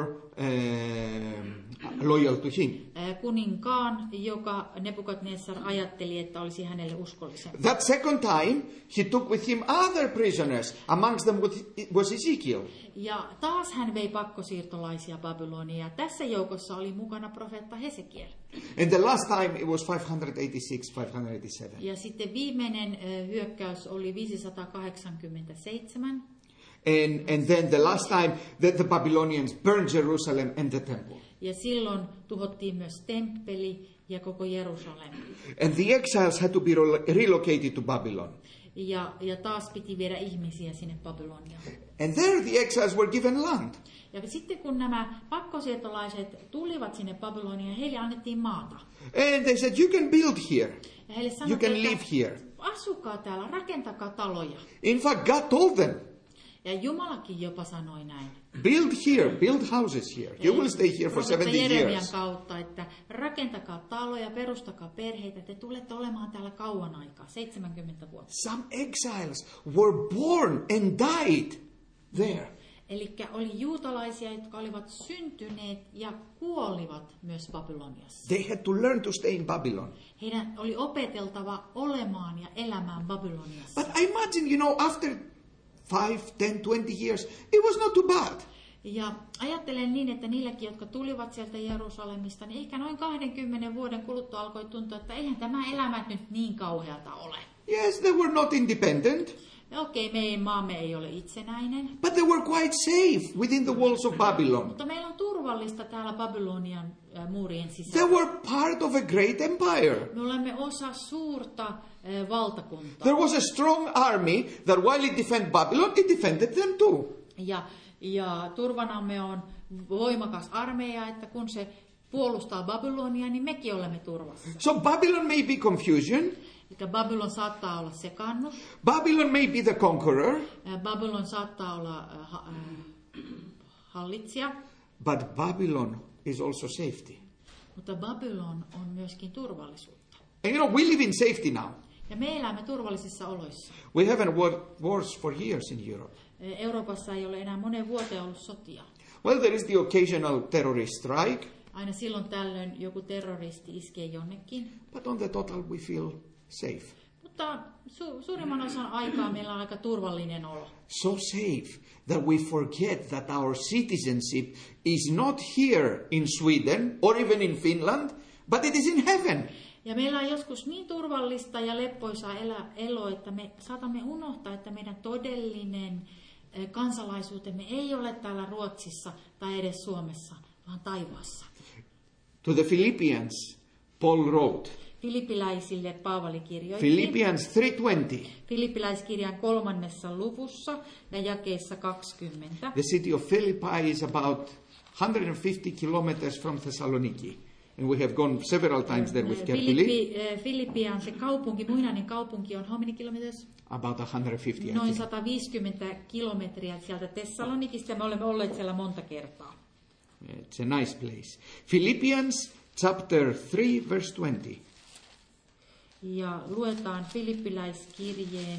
uh, loyal to him. Kuninkaan, joka Nebukadnessar ajatteli, että olisi hänelle uskollisempi. That second time he took with him other prisoners, amongst them was Ezekiel. Ja taas hän vei pakkosiirtolaisia Babyloniaan. Tässä joukossa oli mukana profeetta Hesekiel. And the last time it was five eighty-six, five eighty-seven. Ja sitten viimeinen hyökkäys oli viisisataakahdeksankymmentäseitsemän. And, and then the last time that the Babylonians burned Jerusalem and the temple. Ja silloin tuhottiin myös temppeli ja koko Jerusalem. And the exiles had to be relocated to Babylon. Ja, ja taas piti viedä ihmisiä sinne Babyloniaan. And there the exiles were given land. Ja sitten kun nämä pakkosiirtolaiset tulivat sinne Babyloniaan, heille annettiin maata. And they said, you can build here. Ja heille you sanottiin, can live here. Asukaa täällä, rakentakaa taloja. In fact, God told them. Ja Jumalakin jopa sanoi näin. Build here, build houses here. You will stay here for seventy years. Kautta, että rakentakaa taloja, perustakaa perheitä, te tulette olemaan täällä kauan aikaa, seitsemänkymmentä vuotta. Some exiles were born and died there. Eli oli juutalaisia, jotka olivat syntyneet ja kuolivat myös Babyloniassa. They had to learn to stay in Babylon. Heidän oli opeteltava olemaan ja elämään Babyloniassa. But I imagine, you know, after five, ten, twenty years, it was not too bad. Ja ajattelen niin, että niilläkin, jotka tulivat sieltä Jerusalemista, niin ehkä noin kaksikymmentä vuoden kuluttua alkoi tuntua, että eihän tämä elämä nyt niin kauheata ole. Yes, they were not independent. Okei, okay, meidän maamme ei ole itsenäinen. But they were quite safe within the walls of Babylon. Mutta meillä on turvallista täällä Babylonian äh, muurien sisällä. They were part of a great empire. Me olemme osa suurta äh, valtakuntaa. There was a strong army that while it defended Babylon, it defended them too. Ja, ja turvanamme on voimakas armeija, että kun se puolustaa Babylonia, niin mekin olemme turvassa. So Babylon may be confusion. Eli Babylon saattaa olla sekannus. Babylon may be the conqueror. Babylon saattaa olla äh, ha, äh, hallitsija. But Babylon is also safety. Mutta Babylon on myöskin turvallisuutta. And you know, we live in safety now. Ja me elämme turvallisissa oloissa. We haven't war wars for years in Europe. Euroopassa ei ole enää monen vuoteen ollut sotia. Well, there is the occasional terrorist strike. Aina silloin tällöin joku terroristi iskee jonnekin. But on the total we feel safe. Mutta su- suurimman osan aikaa meillä on aika turvallinen olo. So safe that we forget that our citizenship is not here in Sweden or even in Finland, but it is in heaven. Ja meillä on joskus niin turvallista ja leppoisaa elä, elo, että me saatamme unohtaa, että meidän todellinen kansalaisuutemme ei ole täällä Ruotsissa tai edes Suomessa, vaan taivaassa. To the Philippians, Paul wrote, Filippiläisille Paavali kirjoitti. Philippians three twenty. Filippiläiskirjan kolmannessa luvussa ja jakeessa kaksikymmentä. The city of Philippi is about one hundred fifty kilometers from Thessaloniki. And we have gone several times there with Kerpili. Filippi, Filippian se kaupunki, muinainen kaupunki on how many kilometers? About one hundred fifty. Noin sata viisikymmentä kilometriä sieltä Thessalonikista. Me olemme olleet siellä monta kertaa. It's a nice place. Philippians chapter three verse twenty. Ja luetaan Filippiläiskirjeen.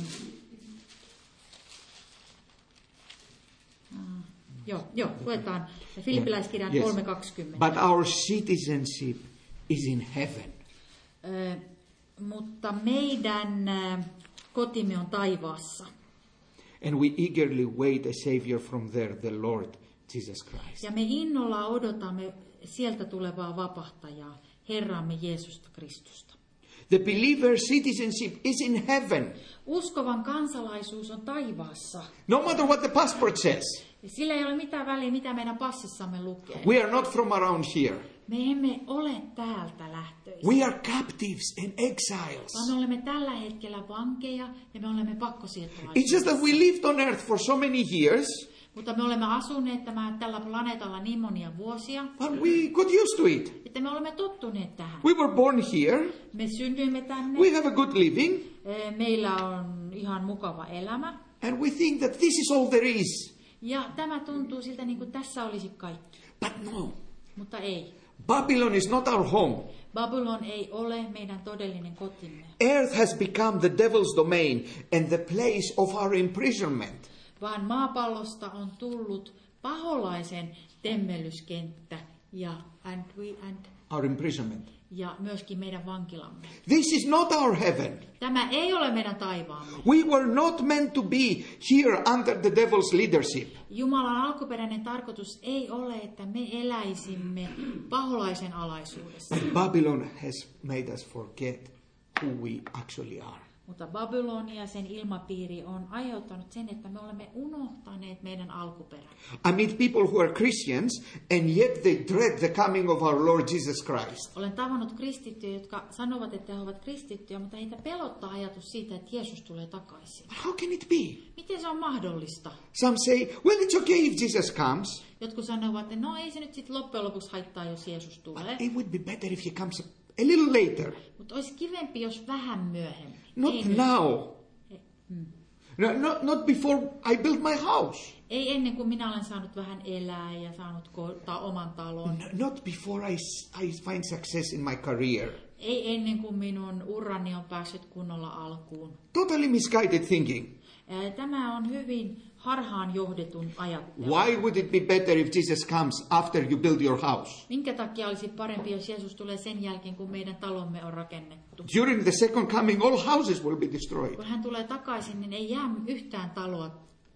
Ah, joo, joo, luetaan Filippiläiskirjan yes. kolme kaksikymmentä. But our citizenship is in heaven. Ö, mutta meidän ö, kotimme on taivaassa. And we eagerly wait a savior from there, the Lord Jesus Christ. Ja me innolla odotamme sieltä tulevaa vapahtajaa, Herramme Jeesusta Kristusta. The believer's citizenship is in heaven. Uskovan kansalaisuus on taivaassa. No matter what the passport says. Sillä ei ole mitään väliä, mitä meidän passissamme lukee. We are not from around here. Me emme ole täältä lähtöisiä. We are captives and exiles. Vaan me olemme tällä hetkellä vankeja ja me olemme pakkosiirtolaisia. It's just that we lived on earth for so many years. Mutta me olemme asuneet tämän, tällä planeetalla niin monia vuosia. But we got used to it. Että me olemme tottuneet tähän. We were born here. Me synnyimme tänne. We have a good living. Meillä on ihan mukava elämä. And we think that this is all there is. Ja tämä tuntuu siltä niin kuin tässä olisi kaikki. But no. Mutta ei. Babylon is not our home. Babylon ei ole meidän todellinen kotimme. Earth has become the devil's domain and the place of our imprisonment. Vaan maapallosta on tullut paholaisen temmelyskenttä ja and we and our imprisonment. Ja myöskin meidän vankilamme. This is not our heaven. Tämä ei ole meidän taivaamme. We were not meant to be here under the devil's leadership. Jumalan alkuperäinen tarkoitus ei ole, että me eläisimme paholaisen alaisuudessa. But Babylon has made us forget who we actually are. Mutta Babylonia, sen ilmapiiri on aiheuttanut sen, että me olemme unohtaneet meidän alkuperän. I meet people who are Christians and yet they dread the coming of our Lord Jesus Christ. Olen tavannut kristittyjä, jotka sanovat, että he ovat kristittyjä, mutta heitä pelottaa ajatus siitä, että Jeesus tulee takaisin. How can it be? Miten se on mahdollista? Some say, well, it's okay if Jesus comes. Jotkut sanovat, että no ei se nyt sitten loppujen lopuksi haittaa, jos Jeesus tulee. But it would be better if he comes a little later. Mutta olisi kivempi, jos vähän myöhemmin. Not ei now. Ei, mm. No, not, not before I build my house. Ei ennen kuin minä olen saanut vähän elää ja saanut koottaa oman talon. No, not before I, I find success in my career. Ei ennen kuin minun urani on päässyt kunnolla alkuun. Totally misguided thinking. Tämä on hyvin harhaan johdetun ajattelun. Why would it be better if Jesus comes after you build your house? Minkä takia olisi parempi, jos Jeesus tulee sen jälkeen, kun meidän talomme on rakennettu? During the second coming, all houses will be destroyed. Kun hän tulee takaisin, niin ei jää yhtään taloa.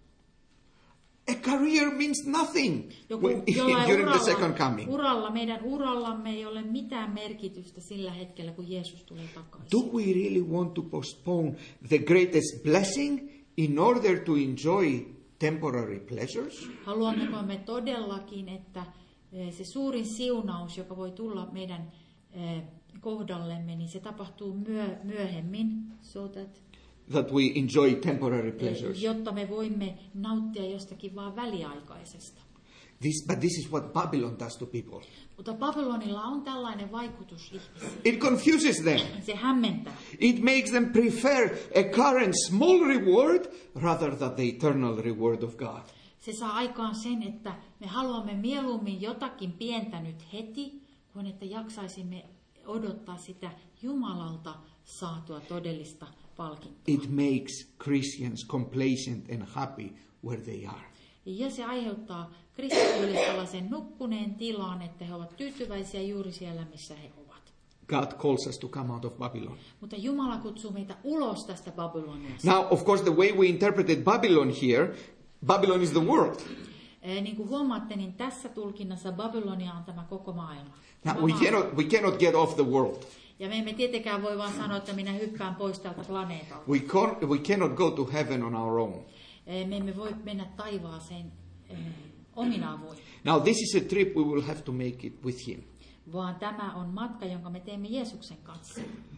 A career means nothing Joku, when, during the second coming. Uralla, meidän urallamme ei ole mitään merkitystä sillä hetkellä, kun Jeesus tulee takaisin. Do we really want to postpone the greatest blessing in order to enjoy temporary pleasures? Haluammeko me todellakin, että se suurin siunaus, joka voi tulla meidän kohdallemme, niin se tapahtuu myö- myöhemmin, so that, that we enjoy temporary pleasures. Jotta me voimme nauttia jostakin vaan väliaikaisesta. This, but this is what Babylon does to people. Mutta Babylonilla on tällainen vaikutus ihmisiin. It confuses them. Se hämmentää. It makes them prefer a current small reward rather than the eternal reward of God. Se saa aikaan sen, että me haluamme mieluummin jotakin pientä nyt heti, kuin että jaksaisimme odottaa sitä Jumalalta saatua todellista palkintoa. It makes Christians complacent and happy where they are. Ja se aiheuttaa kristityille sellaisen nukkuneen tilan, että he ovat tyytyväisiä juuri siellä, missä he ovat. God calls us to come out of Babylon. Mutta Jumala kutsuu meitä ulos tästä Babyloniasta. Now, of course, the way we interpreted Babylon here, Babylon is the world. Eh, niin kuin huomaatte, niin tässä tulkinnassa Babylonia on tämä koko maailma. Now, we cannot, we cannot get off the world. Ja me emme tietenkään voi vaan sanoa, että minä hyppään pois tältä planeetalta. We, can't, we cannot go to heaven on our own. Me emme voi mennä taivaaseen eh, omin avuin. Now this is a trip we will have to make it with him. Vaan tämä on matka, jonka me teemme Jeesuksen kanssa.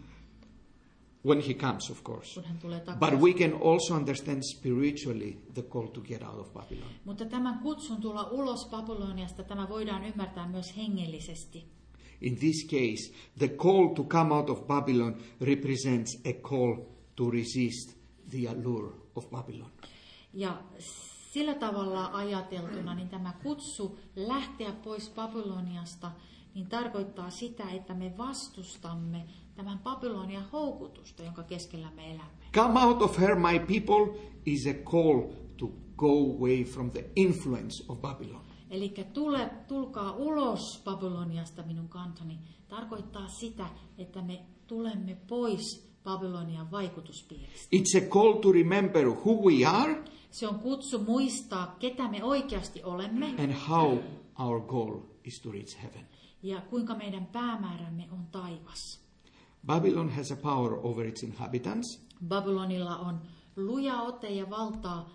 When he comes, of course. Kun hän tulee But takaisin. we can also understand spiritually the call to get out of Babylon. Mutta tämän kutsun tulla ulos Babyloniasta, tämä voidaan ymmärtää myös hengellisesti. In this case, the call to come out of Babylon represents a call to resist the allure of Babylon. Ja sillä tavalla ajateltuna, niin tämä kutsu lähteä pois Babyloniasta, niin tarkoittaa sitä, että me vastustamme tämän Babylonian houkutusta, jonka keskellä me elämme. Come out of her, my people, is a call to go away from the influence of Babylon. Eli tule, tulkaa ulos Babyloniasta minun kantani, tarkoittaa sitä, että me tulemme pois Babylonian vaikutuspiiristä. It's a call to remember who we are. Se on kutsu muistaa, ketä me oikeasti olemme. And how our goal is to reach heaven. Ja kuinka meidän päämäärämme on taivas. Babylon has a power over its inhabitants. Babylonilla on luja ote ja valtaa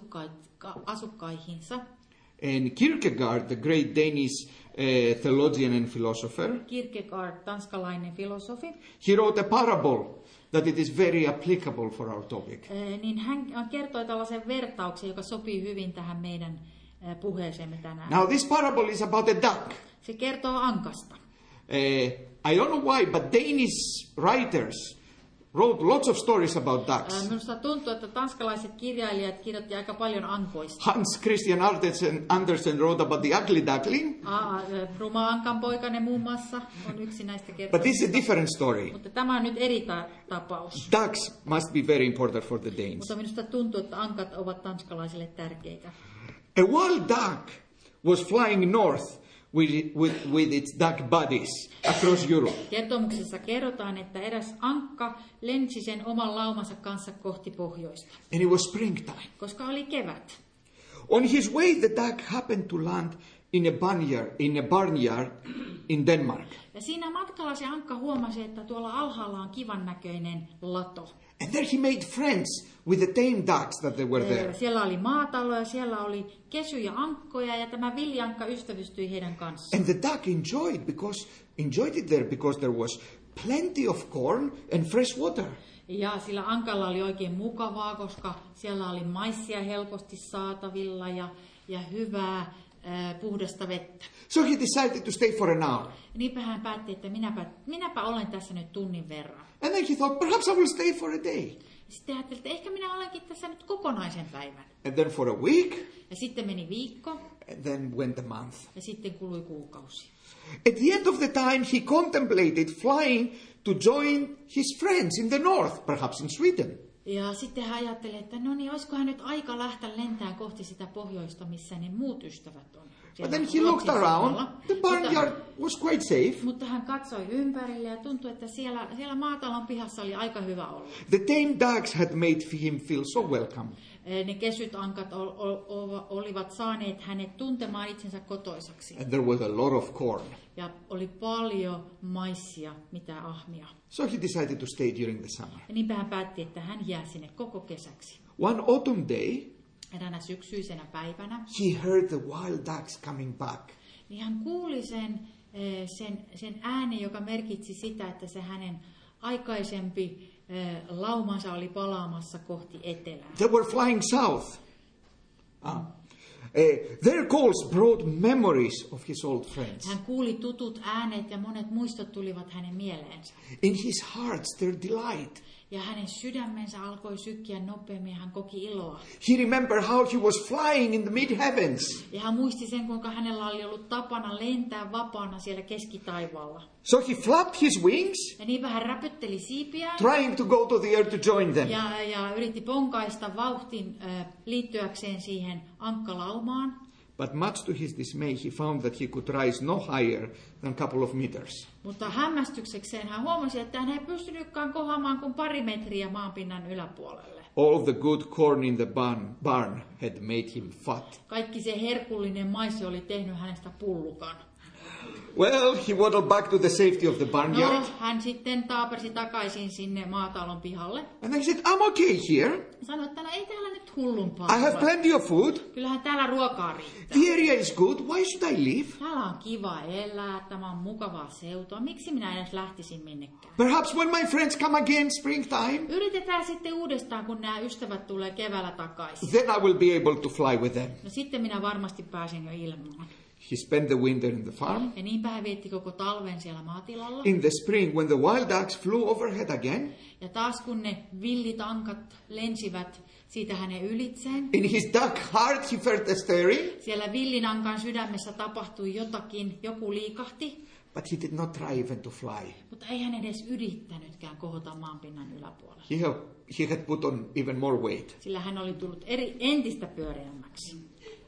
asukkaihinsa. And Kierkegaard, the great Danish uh, theologian and philosopher, Kierkegaard, tanskalainen filosofi, he wrote a parable that it is very applicable for our topic. Eh, niin hän kertoi tällaisen vertauksen, joka sopii hyvin tähän meidän eh, puheeseemme tänään. Now this parable is about a duck. Se kertoo ankasta. Uh, I don't know why, but Danish writers wrote lots of stories about ducks. Eh, minusta tuntuu, että tanskalaiset kirjailijat kirjoitti aika paljon ankoista. Hans Christian Andersen, Andersen wrote about the ugly duckling. Ah, eh, Ruma Ankanpoikainen muun muassa on yksi näistä But kertoista. this is a different story. Mutta tämä on nyt eri ta- tapaus. Ducks must be very important for the Danes. Mutta minusta tuntuu, että ankat ovat tanskalaisille tärkeitä. A wild duck was flying north with, with, with its duck buddies across Europe. Kertomuksessa kerrotaan, että eräs ankka lensi sen oman laumansa kanssa kohti pohjoista, And it was springtime. koska oli kevät. On his way, the duck happened to land in a barnyard, in a barnyard in Denmark. Ja siinä matkalla se ankka huomasi, että tuolla alhaalla on kivan näköinen lato. And there he made friends with the tame ducks that they were there. Siellä oli maatalo ja siellä oli kesyjä ankkoja ja tämä viljankka ystävystyi heidän kanssaan. And the duck enjoyed because enjoyed it there because there was plenty of corn and fresh water. Ja sillä ankalla oli oikein mukavaa, koska siellä oli maissia helposti saatavilla ja, ja hyvää äh, puhdasta vettä. So he decided to stay for an hour. Ja niinpä hän päätti, että minäpä, minäpä olen tässä nyt tunnin verran. And then he thought, perhaps I will stay for a day. Sitten ajattelin, että ehkä minä olenkin tässä nyt kokonaisen päivän. And then for a week. Ja sitten meni viikko. And then went a month. Ja sitten kului kuukausi. At the end of the time, he contemplated flying to join his friends in the north, perhaps in Sweden. Ja sitten hän ajatteli, että no niin, olisikohan nyt aika lähteä lentämään kohti sitä pohjoista, missä ne muut ystävät on. But then he looked around. The barnyard was quite safe. Mutta hän katsoi ympärille ja tuntui, että siellä, siellä maatalon pihassa oli aika hyvä olla. The tame ducks had made him feel so welcome. Ne kesyt ankat ol, ol, ol, olivat saaneet hänet tuntemaan itsensä kotoisaksi. And there was a lot of corn. Ja oli paljon maissia, mitä ahmia. So he decided to stay during the summer. Ja niinpä hän päätti, että hän jää sinne koko kesäksi. One autumn day, eräänä syksyisenä päivänä, he heard the wild ducks coming back. Niin hän kuuli sen, sen, sen äänen, joka merkitsi sitä, että se hänen aikaisempi laumansa oli palaamassa kohti etelää. They were flying south. Ah. Uh, their calls brought memories of his old friends. Hän kuuli tutut äänet ja monet muistot tulivat hänen mieleensä. In his heart stirred delight. Ja hänen sydämensä alkoi sykkiä nopeammin ja hän koki iloa. He remembered how he was flying in the mid-heavens. Ja hän muisti sen, kuinka hänellä oli ollut tapana lentää vapaana siellä keskitaivaalla. So he flapped his wings. Ja niinpä hän räpytteli siipiään. Trying to go to the air to join them. Ja, ja yritti ponkaista vauhtin äh, liittyäkseen siihen ankkalaumaan. But much to his dismay, he found that he could rise no higher than a couple of meters. Mutta hämmästyksekseen hän huomasi, että hän ei pystynytkään kohoamaan kuin pari metriä maanpinnan yläpuolelle. All the good corn in the barn, barn had made him fat. Kaikki se herkullinen maissi oli tehnyt hänestä pullukan. Well, he waddled back to the safety of the barnyard. No, hän sitten taapersi takaisin sinne maatalon pihalle. And I said, I'm okay here. Sanoi, että no ei täällä nyt hullumpaa. I have plenty of food. Kyllähän täällä ruokaa riittää. The area is good. Why should I leave? Täällä on kiva elää, tämä on mukavaa seutua. Miksi minä edes lähtisin minnekään? Perhaps when my friends come again springtime, Yritetään sitten uudestaan, kun nämä ystävät tulee keväällä takaisin. then I will be able to fly with them. No sitten minä varmasti pääsen jo ilmaan. He spent the winter in the farm. Ja niinpä hän vietti koko talven siellä maatilalla. In the spring, when the wild ducks flew overhead again, Ja taas kun ne villit ankat lensivät siitä hänen ylitseen, in his duck heart he felt a stirring, siellä villinankan sydämessä tapahtui jotakin, joku liikahti, but he did not try even to fly. mutta ei hän edes yrittänytkään kohota maanpinnan yläpuolelle. He, have, he had put on even more weight. Sillä hän oli tullut eri, entistä pyöreämmäksi.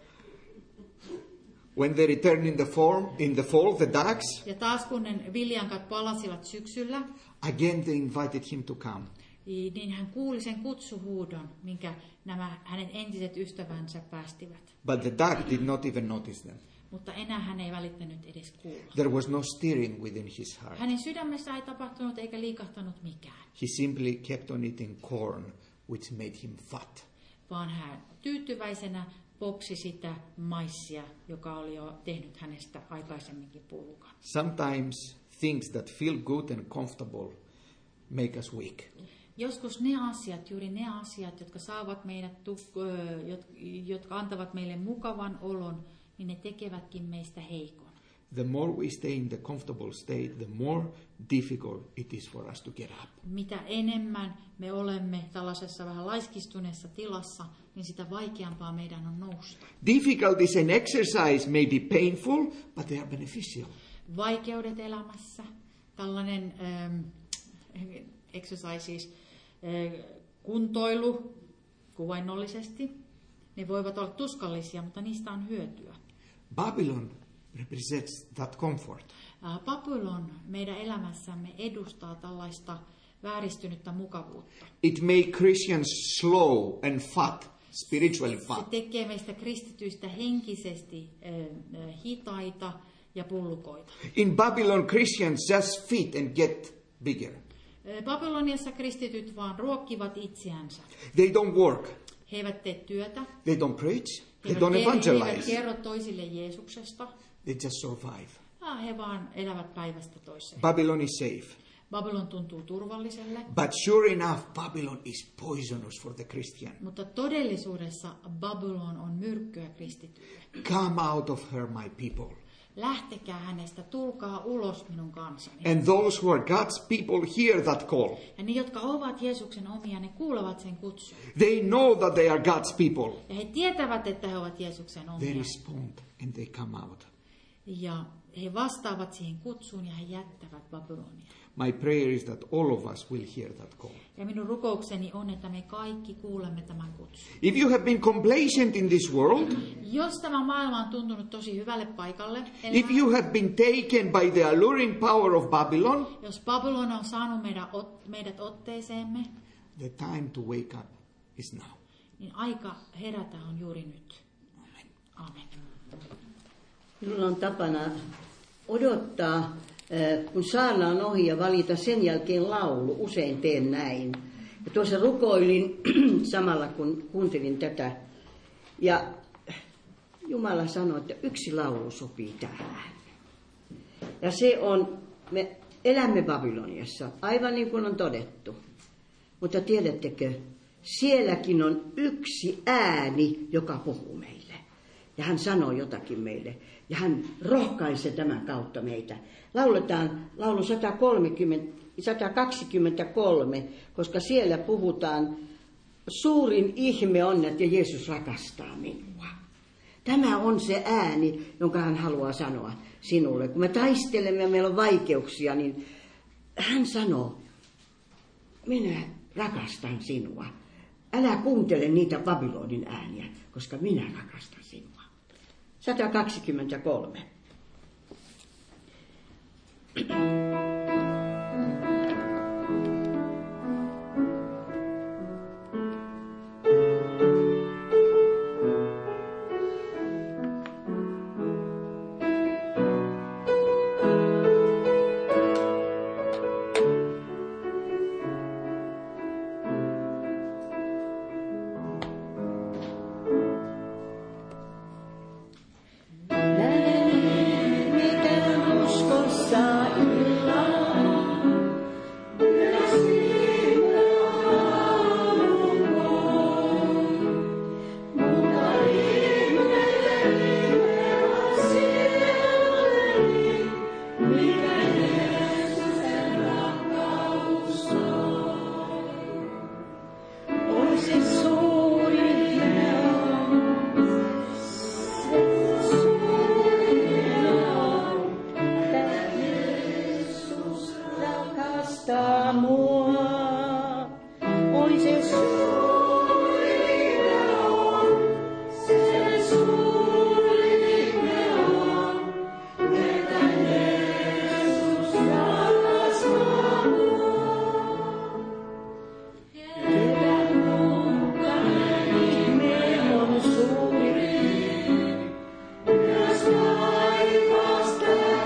When they returned in the, form, in the fall, the ducks, Ja taas kun ne viljankat palasivat syksyllä, again they invited him to come. niin hän kuuli sen kutsuhuudon, minkä nämä hänen entiset ystävänsä päästivät. But the duck did not even notice them. Mutta enää hän ei välittänyt edes kuulla. There was no stirring within his heart. Hänen sydämessä ei tapahtunut eikä liikahtanut mikään, He simply kept on eating corn, which made him fat. vaan hän tyytyväisenä popsi sitä maissia, joka oli jo tehnyt hänestä aikaisemminkin pullukan. Sometimes things that feel good and comfortable make us weak. Joskus ne asiat, juuri ne asiat, jotka saavat meidät, jotka antavat meille mukavan olon, niin ne tekevätkin meistä heikon. The more we stay in the comfortable state, the more difficult it is for us to get up. Mitä enemmän me olemme tällaisessa vähän laiskistuneessa tilassa, niin sitä vaikeampaa meidän on nousta. Difficulties and exercise may be painful, but they are beneficial. Vaikeudet elämässä, tällainen ähm, exercises, äh, kuntoilu kuvainnollisesti, ne voivat olla tuskallisia, mutta niistä on hyötyä. Babylon represents that comfort. Äh, Babylon meidän elämässämme edustaa tällaista vääristynyttä mukavuutta. It makes Christians slow and fat, spiritually Se fat. tekee meistä kristityistä henkisesti äh, äh, hitaita ja pullukoita. In Babylon, Christians just fit and get bigger. Äh, Babyloniassa kristityt vaan ruokkivat itseänsä. They don't work. He eivät tee työtä. They don't preach. He They don't eivät evangelize. kerro toisille Jeesuksesta. They just survive. Ah, he vaan elävät päivästä toiseen. Babylon is safe. Babylon tuntuu turvalliselle, But sure enough, Babylon is poisonous for the Christian. mutta todellisuudessa Babylon on myrkkyä kristityille. Come out of her, my people. Lähtekää hänestä, tulkaa ulos minun kansani. And those who are God's people hear that call. Ja ne, jotka ovat Jeesuksen omia, ne kuulevat sen kutsun. They know that they are God's people. Ja he tietävät, että he ovat Jeesuksen omia. They respond and they come out. Ja he vastaavat siihen kutsuun ja he jättävät Babylonia. My prayer is that all of us will hear that call. Ja minun rukoukseni on, että me kaikki kuulemme tämän kutsun. If you have been complacent in this world, Jos tämä maailma on tuntunut tosi hyvälle paikalle, if you have been taken by the alluring power of Babylon, jos Babylon on saanut meidät, meidät otteeseemme, the time to wake up is now. niin aika herätä on juuri nyt. Amen. Amen. Minulla on tapana odottaa, kun saarna on ohi ja valita sen jälkeen laulu. Usein teen näin. Ja tuossa rukoilin samalla, kun kuuntelin tätä. Ja Jumala sanoi, että yksi laulu sopii tähän. Ja se on, me elämme Babyloniassa, aivan niin kuin on todettu. Mutta tiedättekö, sielläkin on yksi ääni, joka puhuu meille. Ja hän sanoo jotakin meille. Ja hän rohkaisee tämän kautta meitä. Lauletaan laulu sata kolmekymmentä, sata kaksikymmentäkolme, koska siellä puhutaan, suurin ihme on, että Jeesus rakastaa minua. Tämä on se ääni, jonka hän haluaa sanoa sinulle. Kun me taistelemme ja meillä on vaikeuksia, niin hän sanoo, minä rakastan sinua. Älä kuuntele niitä Babylonin ääniä, koska minä rakastan sinua. sata kaksikymmentäkolme. rakastaa mua. Oi se suuri on, se suuri on, että Jeesus rakastaa mua. Ketä mukaan ihme on suuri, jos taivaasta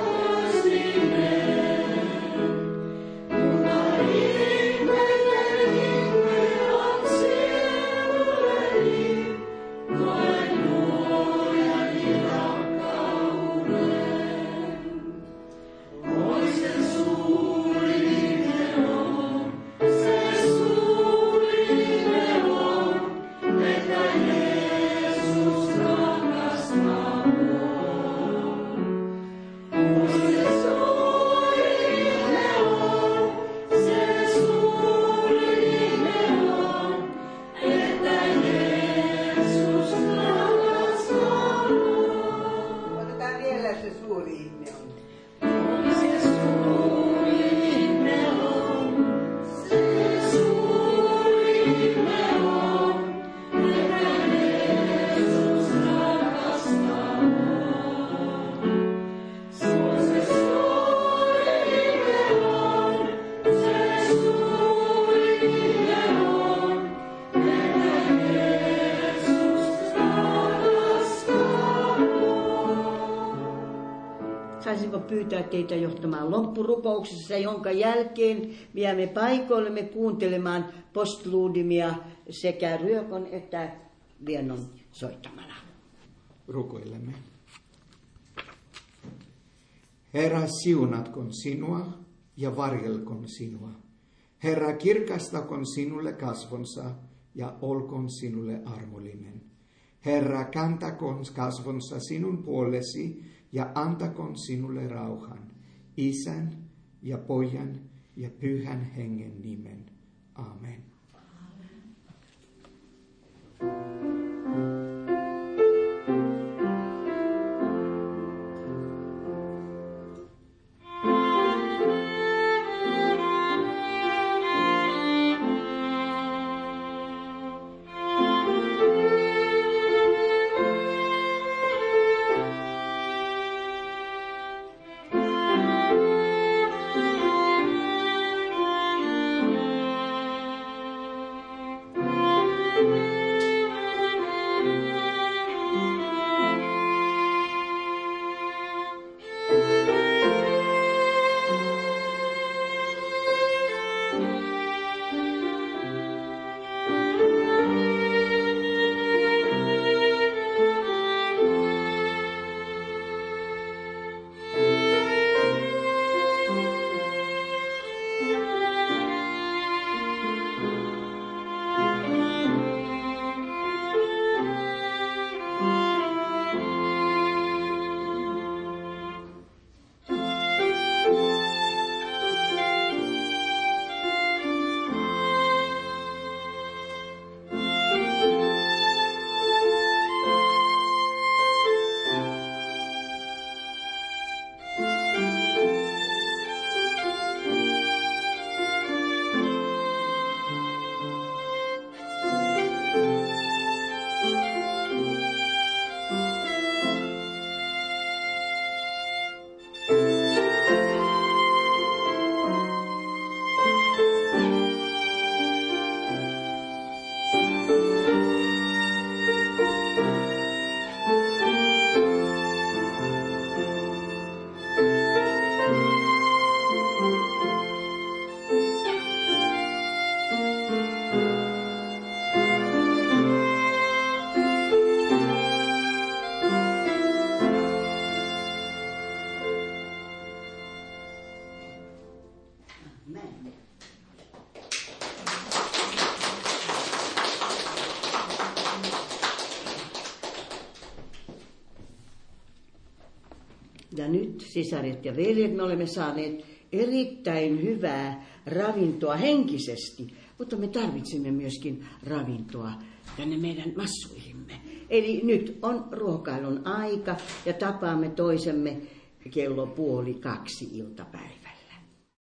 Saisinko pyytää teitä johtamaan loppurukouksessa, jonka jälkeen viemme paikoillemme kuuntelemaan postluudimia sekä ryökon että viennon soittamana. Rukoilemme. Herra, siunatkoon sinua ja varjelkoon sinua. Herra, kirkastakoon sinulle kasvonsa ja olkoon sinulle armollinen. Herra, kantakoon kasvonsa sinun puolesi ja antakoon sinulle rauhan, Isän ja Pojan ja Pyhän Hengen nimen. Amen. Ja nyt, sisaret ja veljet, me olemme saaneet erittäin hyvää ravintoa henkisesti, mutta me tarvitsemme myöskin ravintoa tänne meidän massuihimme. Eli nyt on ruokailun aika ja tapaamme toisemme kello puoli kaksi iltapäivä.